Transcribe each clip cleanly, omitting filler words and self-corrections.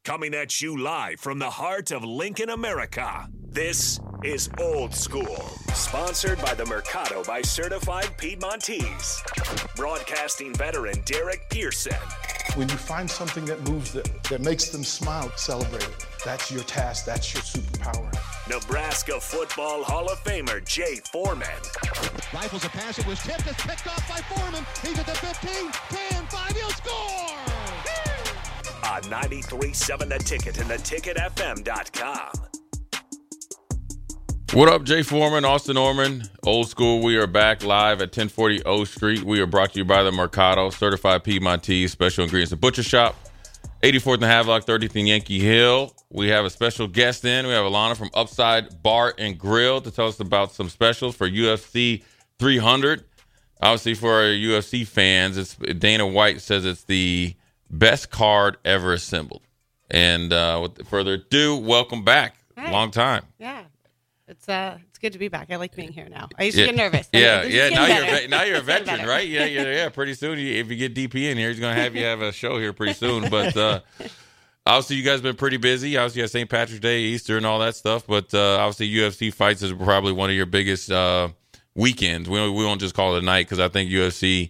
Coming at you live from the heart of Lincoln, America. This is Old School. Sponsored by the Mercado by Certified Piedmontese. Broadcasting veteran Derek Pearson. When you find something that moves them, that makes them smile, celebrate it. That's your task. That's your superpower. Nebraska Football Hall of Famer Jay Foreman. Rifles a pass. It was tipped. It's picked off by Foreman. He's at the 15, 10, 5. He'll score! On 93.7 The Ticket and theticketfm.com. What up, Jay Foreman, Austin Orman, Old School. We are back live at 1040 O Street. We are brought to you by the Mercado, Certified Piedmontese, Special Ingredients and Butcher Shop, 84th and Havelock, 30th and Yankee Hill. We have a special guest in. We have Alana from Upside Bar and Grill to tell us about some specials for UFC 300. Obviously, for our UFC fans, Dana White says it's the best card ever assembled. And without further ado, welcome back. Hi. Long time. Yeah. It's good to be back. I like being here now. I used to get nervous. Yeah. Now you're a It's getting veteran, better. right? Yeah. Pretty soon, if you get DP in here, he's going to have you have a show here pretty soon. But obviously, you guys have been pretty busy. Obviously, you got St. Patrick's Day, Easter, and all that stuff. But obviously, UFC fights is probably one of your biggest weekends. We won't just call it a night because I think UFC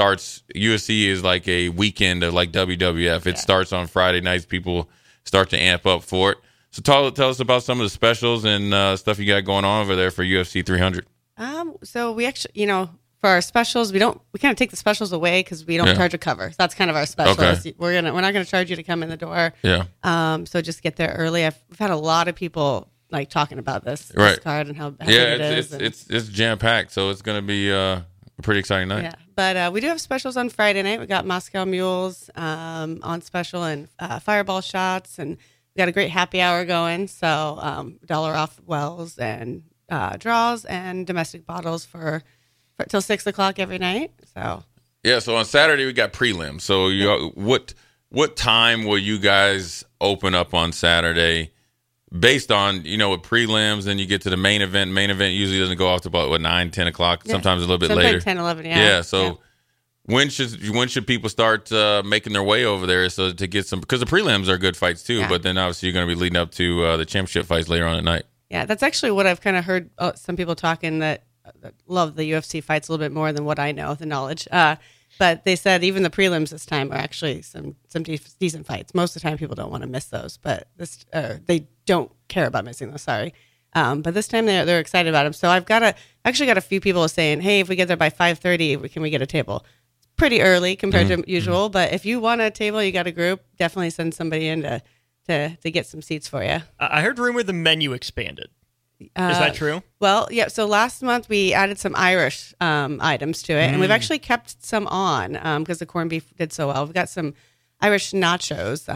is like a weekend of like WWF. It starts on Friday nights. People start to amp up for it. So tell us about some of the specials and stuff you got going on over there for UFC 300. So we actually, for our specials, we kind of take the specials away because we don't charge a cover. So that's kind of our special. Okay. We're not going to charge you to come in the door. Yeah. So just get there early. We've had a lot of people like talking about this card and how big it is. It's jam packed, so it's going to be a pretty exciting night. Yeah, but we do have specials on Friday night. We got Moscow Mules on special and Fireball shots, and we got a great happy hour going. So $1 off wells and draws and domestic bottles for till 6 o'clock every night. So yeah. So on Saturday we got prelims. So what time will you guys open up on Saturday? Based on, with prelims, then you get to the main event. Main event usually doesn't go off to about 9, 10 o'clock. Yeah. Sometimes a little bit Sometimes later. 10, 11, Yeah. So when should people start making their way over there so to get some? Because the prelims are good fights too. Yeah. But then obviously you're going to be leading up to the championship fights later on at night. Yeah, that's actually what I've kind of heard some people talking that love the UFC fights a little bit more than what I know, the knowledge. But they said even the prelims this time are actually some decent fights. Most of the time, people don't want to miss those, but they don't care about missing those. Sorry, but this time they're excited about them. So I've actually got a few people saying, "Hey, if we get there by 5:30, can we get a table?" It's pretty early compared to usual, but if you want a table, you got a group, definitely send somebody in to get some seats for you. I heard rumor the menu expanded. Is that true? Well, yeah. So last month we added some Irish items to it, and we've actually kept some on because the corned beef did so well. We've got some Irish nachos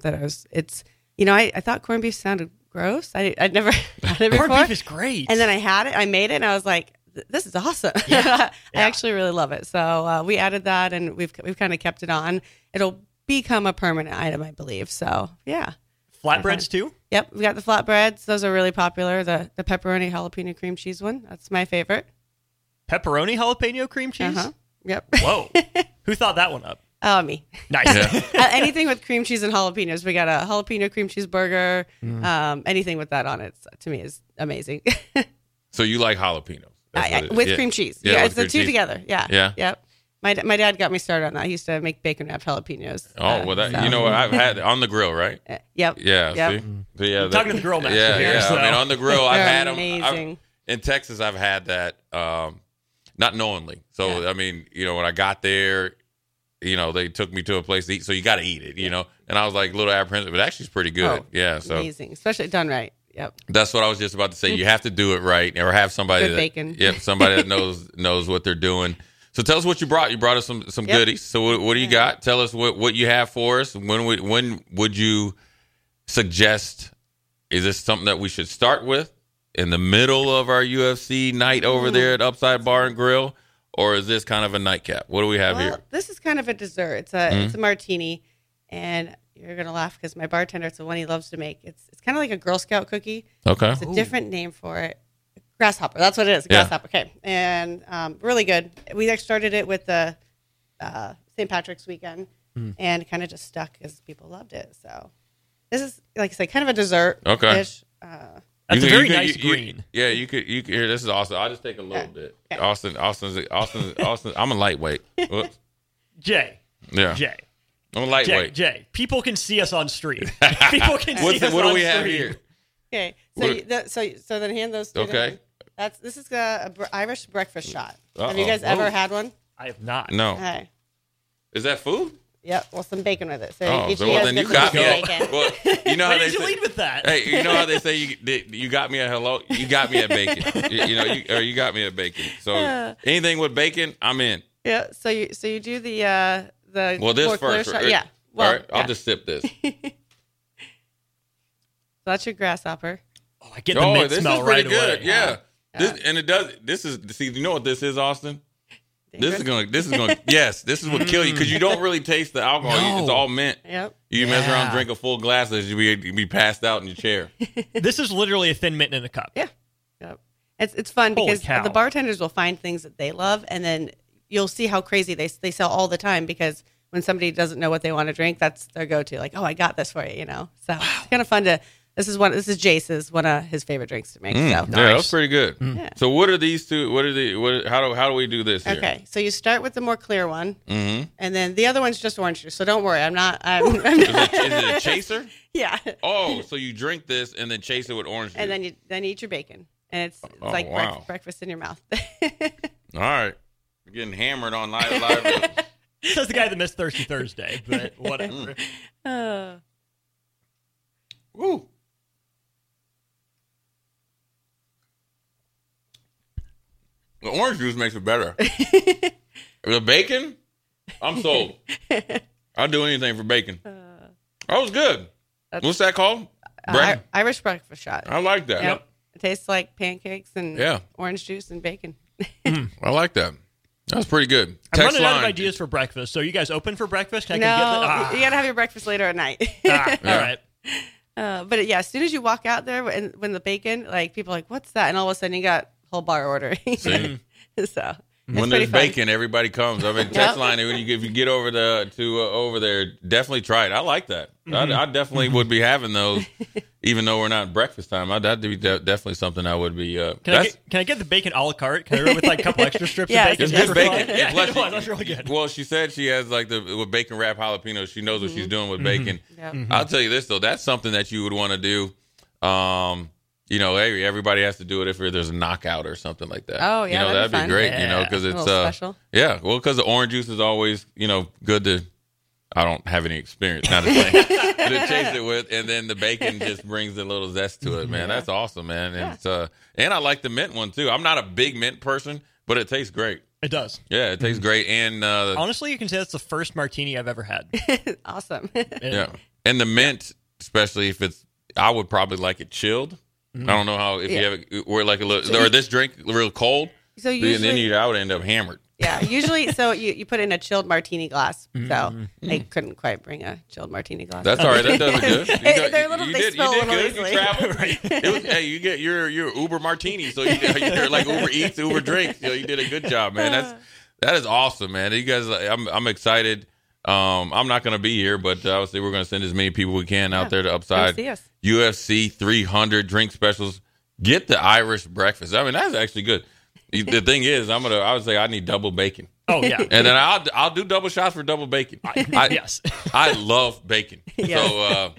I thought corned beef sounded gross. I'd never had it before. Corned beef is great. And then I made it, and I was like, this is awesome. I actually really love it. So we added that, and we've kind of kept it on. It'll become a permanent item, I believe. So yeah. Flatbreads too? Yep, we got the flatbreads. Those are really popular. The pepperoni jalapeno cream cheese one. That's my favorite. Pepperoni jalapeno cream cheese? Uh-huh. Yep. Whoa. Who thought that one up? Oh, me. Nice. Anything with cream cheese and jalapenos. We got a jalapeno cream cheese burger. Anything with that on it, to me, is amazing. So you like jalapenos? With cream cheese. Yeah, it's the two together. Yeah. Yeah. Yep. My dad got me started on that. He used to make bacon wrapped jalapenos. Oh, you know what? I've had on the grill, right? Yep. Yeah. Yep. See? So, yeah. Talking to the grill master Yeah. here, Yeah. so. I mean, on the grill, I've They're had them. amazing. In Texas, I've had that, not knowingly. So, I mean, when I got there, they took me to a place to eat. So you got to eat it, And I was like a little apprehensive, but actually it's pretty good. Oh, yeah. So amazing, especially done right. Yep. that's what I was just about to say. You have to do it right, or have somebody Good bacon. Yep, somebody that knows what they're doing. So tell us what you brought. You brought us some goodies. So what do you got? Tell us what you have for us. When would you suggest? Is this something that we should start with in the middle of our UFC night over there at Upside Bar and Grill, or is this kind of a nightcap? What do we have here? This is kind of a dessert. It's a martini, and you're gonna laugh because my bartender, it's the one he loves to make. It's kind of like a Girl Scout cookie. Okay. It's a different name for it. Grasshopper. That's what it is. Grasshopper. Okay. And really good. We actually started it with the St. Patrick's weekend and kind of just stuck because people loved it. So This is, like I said, kind of a dessert dish. That's a very nice green. You could. Here, this is awesome. I'll just take a little bit. Okay. Austin. I'm a lightweight. Whoops. Jay. Yeah. Jay. I'm a lightweight. Jay. People can see us on street. People can see us on street. What do we have here? Okay. So then hand those two. Okay. This is a Irish breakfast shot. Uh-oh. Have you guys ever had one? I have not. No. Okay. Is that food? Yep. Well, some bacon with it. So then you got me. Well, you know how Why they did you say, lead with that? Hey, you know how they say you got me at hello. You got me at bacon. you got me at bacon. So anything with bacon, I'm in. Yeah. So you do the This more clear first. shot. Yeah. Well, all right. I'll just sip this. So that's your grasshopper. Oh, I get the mint this smell is pretty right good. away. Yeah. This is you know what this is, Austin? This is going yes, this is what kill you because you don't really taste the alcohol. No. It's all mint. Yep. You mess around, drink a full glass, you'd be passed out in your chair. This is literally a thin mint in a cup. Yeah. Yep. It's fun Holy because cow. the bartenders will find things that they love, and then you'll see how crazy they sell all the time because when somebody doesn't know what they want to drink, that's their go-to. Like, oh, I got this for you, So it's kind of fun to. This is Jace's one of his favorite drinks to make. So Yeah, that's pretty good. Yeah. So what are these two? How do we do this here? Okay, so you start with the more clear one, Mm-hmm. and then the other one's just orange juice. So don't worry, I'm not. Is it a chaser? Yeah. Oh, so you drink this and then chase it with orange juice. And then you eat your bacon, and it's like breakfast in your mouth. All right, you're getting hammered on live. Says the guy that missed Thirsty Thursday, but whatever. Woo. The orange juice makes it better. The bacon, I'm sold. I'll do anything for bacon. That was good. What's that called? Irish breakfast shot. I like that. Yep. It tastes like pancakes and orange juice and bacon. I like that. That was pretty good. I'm running out of ideas for breakfast. So you guys open for breakfast? You got to have your breakfast later at night. All right. But as soon as you walk out there, when the bacon, like people are like, what's that? And all of a sudden you got whole bar ordering. See? So when there's bacon, everybody comes. I mean, text line. If you get over over there, definitely try it. I like that. I definitely would be having those, even though we're not breakfast time. That'd be definitely something I would be. Can I get the bacon a la carte? Can I go with like a couple extra strips of bacon? It's good bacon. That's really good. Well, she said she has like with bacon wrap jalapenos. She knows what she's doing with bacon. Yep. I'll tell you this though, that's something that you would want to do. Everybody has to do it if there's a knockout or something like that. Oh, yeah, that'd be fun. great. Yeah. Because it's special. Yeah, well, because the orange juice is always good to. I don't have any experience, not a thing, to chase it with, and then the bacon just brings a little zest to it, man. That's awesome, man. And and I like the mint one too. I'm not a big mint person, but it tastes great. It does. Yeah, it tastes great. And honestly, you can say that's the first martini I've ever had. Awesome. Yeah, and the mint, especially if I would probably like it chilled. I don't know how if you have it, or like a little, or this drink real cold. So usually, I would end up hammered. Yeah, usually, so you put in a chilled martini glass. So I couldn't quite bring a chilled martini glass. That's all right. That does it good. They spill a little good. easily. You traveled. You get your Uber martini, so you're like Uber Eats, Uber drinks. You did a good job, man. That is awesome, man. You guys, I'm excited. I'm not going to be here, but obviously we're going to send as many people we can out there to Upside. Come see us. UFC 300 drink specials. Get the Irish breakfast. I mean, that's actually good. The thing is, I would say I need double bacon. Oh yeah, and then I'll do double shots for double bacon. Yes, I love bacon. Yes. So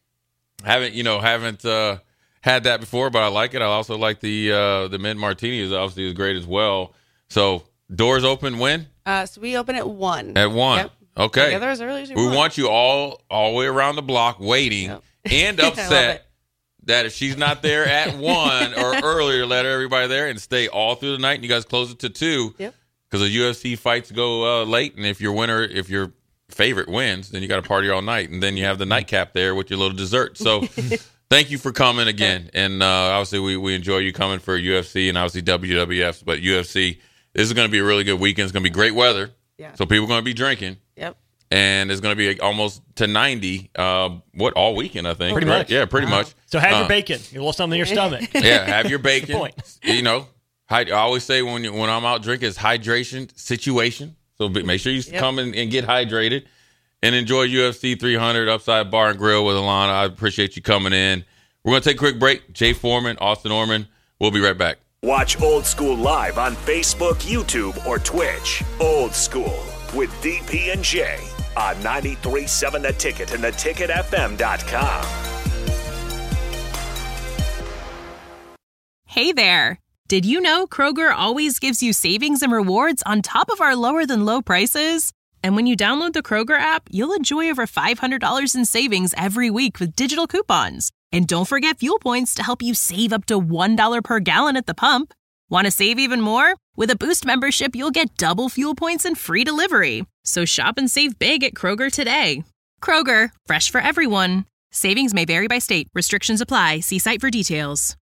haven't had that before, but I like it. I also like the mint martini is obviously great as well. So doors open when? So we open at 1. At 1. Yep. Okay. Together as early as you we want. want you all the way around the block waiting and upset that if she's not there at 1 or earlier, let everybody there and stay all through the night. And you guys close it to 2. Yep. Because the UFC fights go late, and if your favorite wins, then you got to party all night, and then you have the nightcap there with your little dessert. So, thank you for coming again, and obviously we enjoy you coming for UFC and obviously WWF, but UFC. This is going to be a really good weekend. It's going to be great weather, so people are going to be drinking. Yep. And it's going to be almost to 90. All weekend I think. Pretty much. Yeah, pretty much. So have your bacon. A little something in your stomach. Yeah, have your bacon. Point. I always say when I'm out drinking, it's hydration situation. So make sure you come and get hydrated. and enjoy UFC 300 Upside Bar and Grill with Alana. I appreciate you coming in. We're going to take a quick break. Jay Foreman, Austin Orman. We'll be right back. Watch Old School live on Facebook, YouTube, or Twitch. Old School with DP and J on 93.7 The Ticket and theticketfm.com. Hey there. Did you know Kroger always gives you savings and rewards on top of our lower than low prices? And when you download the Kroger app, you'll enjoy over $500 in savings every week with digital coupons. And don't forget fuel points to help you save up to $1 per gallon at the pump. Want to save even more? With a Boost membership, you'll get double fuel points and free delivery. So shop and save big at Kroger today. Kroger, fresh for everyone. Savings may vary by state. Restrictions apply. See site for details.